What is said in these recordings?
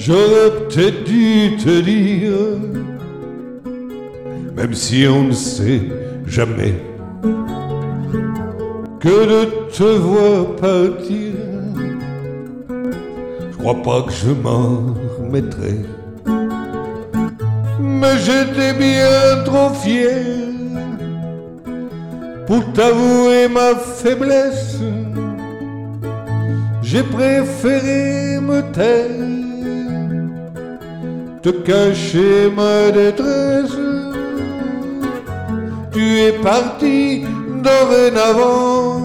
J'aurais peut-être dû te dire, même si on ne sait jamais, que de te voir partir, je crois pas que je m'en remettrai. Mais j'étais bien trop fier pour t'avouer ma faiblesse. J'ai préféré me taire, te cacher ma détresse. Tu es parti dorénavant,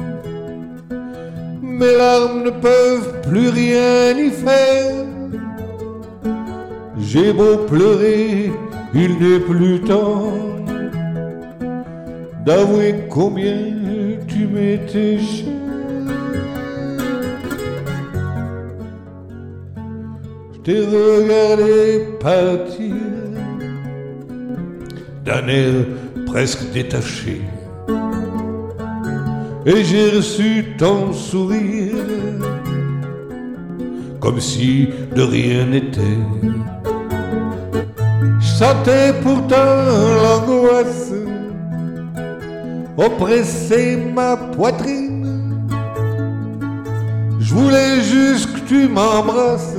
mes larmes ne peuvent plus rien y faire. J'ai beau pleurer, il n'est plus temps d'avouer combien tu m'étais cher. Je t'ai regardé partir d'un air presque détaché, et j'ai reçu ton sourire comme si de rien n'était. Je sentais pourtant l'angoisse oppresser ma poitrine. Je voulais juste que tu m'embrasses,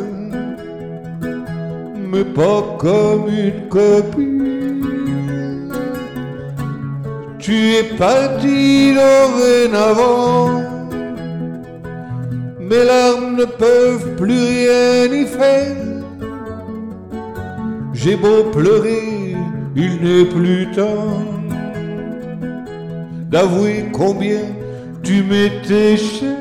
mais pas comme une copine. Tu es parti dorénavant, mes larmes ne peuvent plus rien y faire. J'ai beau pleurer, il n'est plus temps d'avouer combien tu m'étais cher.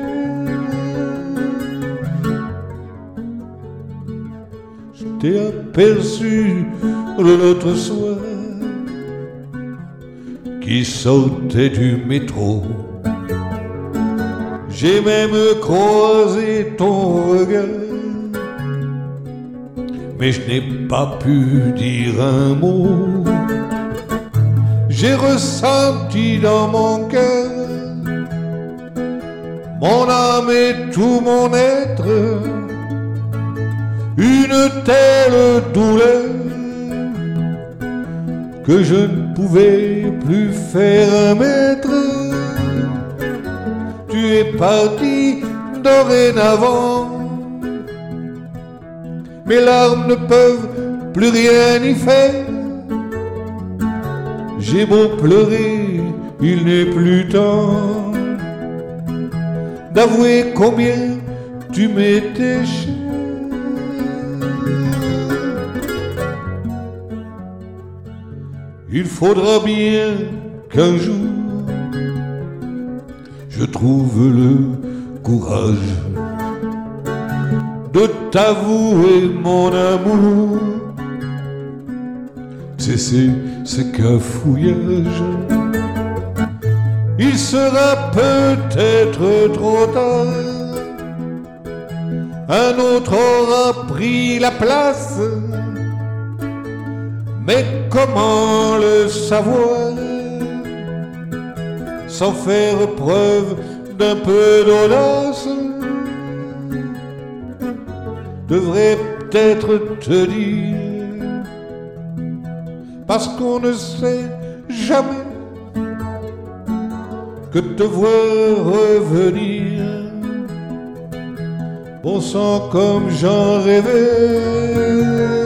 Je t'ai aperçu l'autre soir qui sortait du métro. J'ai même croisé ton regard, mais je n'ai pas pu dire un mot. J'ai ressenti dans mon cœur, mon âme et tout mon être, une telle douleur que je ne pouvais plus faire un mètre. Tu es parti dorénavant, mes larmes ne peuvent plus rien y faire. J'ai beau pleurer, il n'est plus temps d'avouer combien tu m'étais cher. Il faudra bien qu'un jour je trouve le courage de t'avouer mon amour, cesser ce cafouillage. Il sera peut-être trop tard, un autre aura pris la place, mais comment le savoir sans faire preuve d'un peu d'audace? Devrais peut-être te dire, parce qu'on ne sait jamais, que te voir revenir, bon sang comme j'en rêvais.